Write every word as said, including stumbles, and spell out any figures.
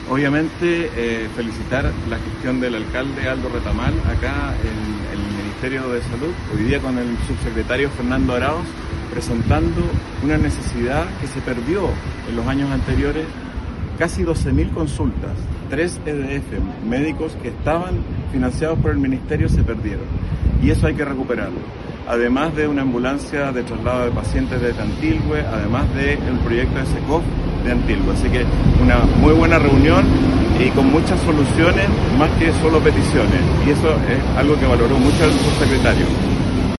Obviamente eh, felicitar la gestión del alcalde Aldo Retamal acá en el Ministerio de Salud, hoy día con el subsecretario Fernando Arauz, presentando una necesidad que se perdió en los años anteriores, casi doce mil consultas, tres E D F, médicos que estaban financiados por el Ministerio se perdieron, y eso hay que recuperarlo. Además de una ambulancia de traslado de pacientes de Antilhue, además del proyecto de SECOF de Antilhue. Así que una muy buena reunión y con muchas soluciones, más que solo peticiones, y eso es algo que valoró mucho el subsecretario.